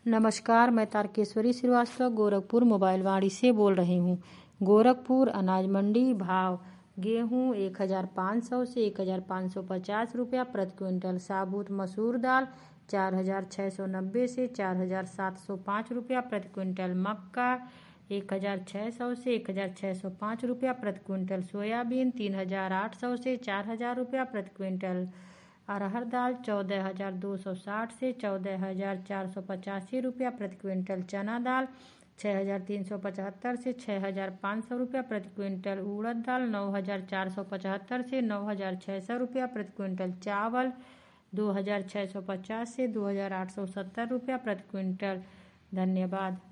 नमस्कार, मैं तारकेश्वरी श्रीवास्तव गोरखपुर मोबाइल वाणी से बोल रही हूँ। गोरखपुर अनाज मंडी भाव गेहूँ 1500 से 1550 रुपया प्रति क्विंटल। साबुत मसूर दाल 4690 से 4705 रुपया प्रति क्विंटल। मक्का 1600 से 1605 रुपया प्रति क्विंटल। सोयाबीन 3800 से 4000 रुपया प्रति क्विंटल। अरहर दाल 14260 से 14485 रुपया प्रति क्विंटल। चना दाल 6375 से 6500 रुपया प्रति क्विंटल। उड़द दाल 9475 से 9600 रुपया प्रति क्विंटल। चावल 2650 से 2870 रुपया प्रति क्विंटल। धन्यवाद।